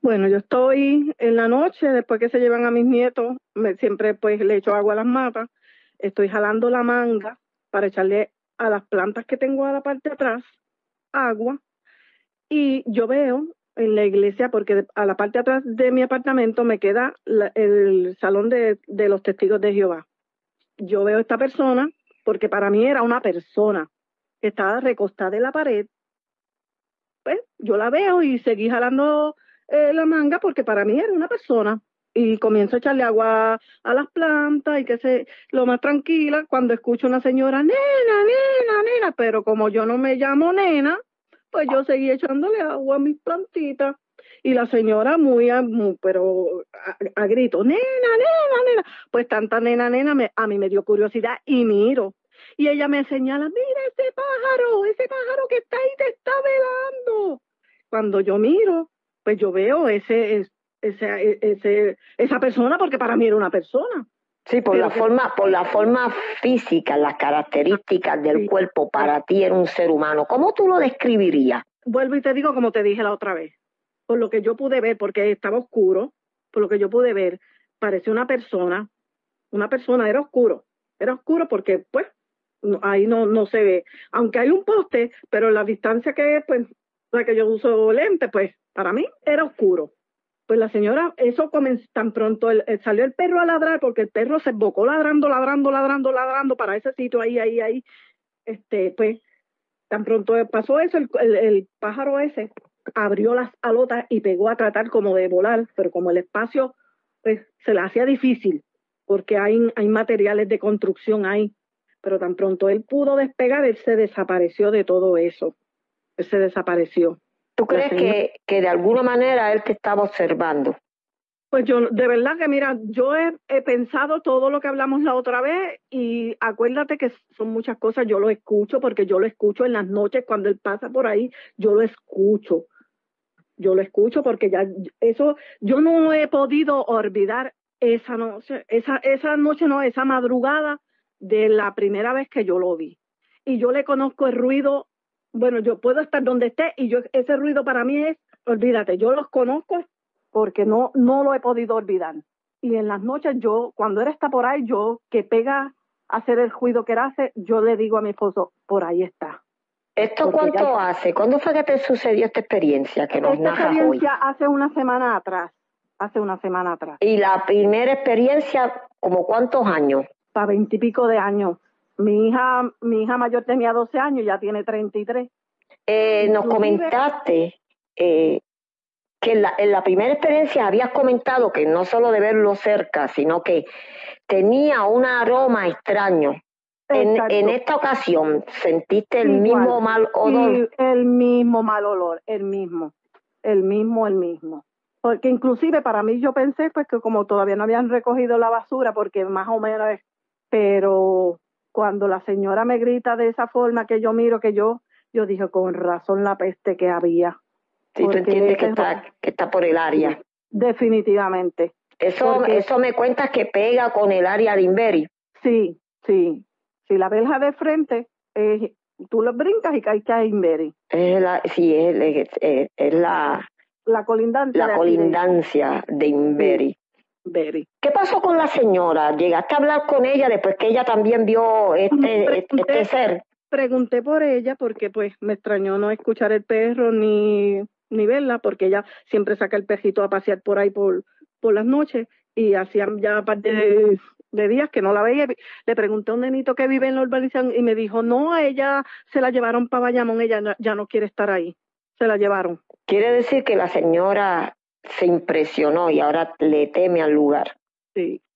Bueno, yo estoy en la noche, después que se llevan a mis nietos, siempre pues le echo agua a las matas, estoy jalando la manga para echarle a las plantas que tengo a la parte de atrás agua y yo veo en la iglesia, porque a la parte de atrás de mi apartamento me queda el salón de los testigos de Jehová. Yo veo a esta persona, porque para mí era una persona que estaba recostada en la pared, pues yo la veo y seguí jalando la manga porque para mí era una persona. Y comienzo a echarle agua a las plantas y lo más tranquila cuando escucho a una señora, nena, nena, nena, pero como yo no me llamo nena, pues yo seguí echándole agua a mis plantitas. Y la señora pero a grito, nena, nena, nena. Pues tanta nena, nena, a mí me dio curiosidad y miro. Y ella me señala, mira ese pájaro que está ahí te está velando. Cuando yo miro, pues yo veo esa persona, porque para mí era una persona. Sí, Pero por la forma física, las características del sí, cuerpo, para ti era un ser humano. ¿Cómo tú lo describirías? vuelvo y te digo como te dije la otra vez, por lo que yo pude ver, porque estaba oscuro, por lo que yo pude ver, parecía una persona, era oscuro porque pues ahí no se ve, aunque hay un poste, pero la distancia que es, pues, la que yo uso lente, pues para mí era oscuro. Pues la señora, eso comenzó tan pronto, salió el perro a ladrar, porque el perro se embocó ladrando, ladrando, ladrando, ladrando para ese sitio, ahí, pues tan pronto pasó eso, el pájaro ese abrió las alotas y pegó a tratar como de volar, pero como el espacio pues se le hacía difícil, porque hay materiales de construcción ahí, pero tan pronto él pudo despegar, él se desapareció de todo eso, él se desapareció. ¿Tú La crees señora, que de alguna manera él te estaba observando? pues yo, de verdad que mira, yo he pensado todo lo que hablamos la otra vez y acuérdate que son muchas cosas, yo lo escucho porque yo lo escucho en las noches cuando él pasa por ahí, yo lo escucho. Yo lo escucho porque ya eso, yo no he podido olvidar esa noche no, esa madrugada de la primera vez que yo lo vi. Y yo le conozco el ruido, bueno, yo puedo estar donde esté y ese ruido para mí es, olvídate, yo los conozco porque no lo he podido olvidar. Y en las noches cuando él está por ahí, que pega a hacer el ruido que él hace, yo le digo a mi esposo, por ahí está. ¿Esto Porque ya cuánto hace? ¿Cuándo fue que te sucedió esta experiencia que nos esta narras hoy? experiencia hace una semana atrás, Y la primera experiencia, ¿como cuántos años? para 20 y pico de años. Mi hija mayor tenía 12 años, ya tiene 33. Nos Inclusive, comentaste que en la primera experiencia habías comentado que no solo de verlo cerca, sino que tenía un aroma extraño. En exacto, esta ocasión, ¿sentiste el igual, mismo mal y olor? el mismo mal olor, el mismo. Porque inclusive para mí yo pensé pues que como todavía no habían recogido la basura, porque más o menos pero cuando la señora me grita de esa forma que yo miro, yo dije con razón la peste que había, Si tú porque entiendes que está por el área. definitivamente, porque Eso me cuentas que pega con el área de Invery. sí, sí, si la verja de frente, tú lo brincas y caes a Invery, Sí, es la colindancia la de aquí de colindancia de sí, Invery. Invery. ¿Qué pasó con la señora? ¿Llegaste a hablar con ella después que ella también vio este Pregunté, ser? pregunté por ella porque pues me extrañó no escuchar el perro ni verla, porque ella siempre saca el perrito a pasear por ahí por las noches y hacían ya parte de días que no la veía. Le pregunté a un nenito que vive en la urbanización y me dijo, no, a ella se la llevaron para Bayamón, ella ya no quiere estar ahí, se la llevaron. Quiere decir que la señora se impresionó y ahora le teme al lugar. Sí,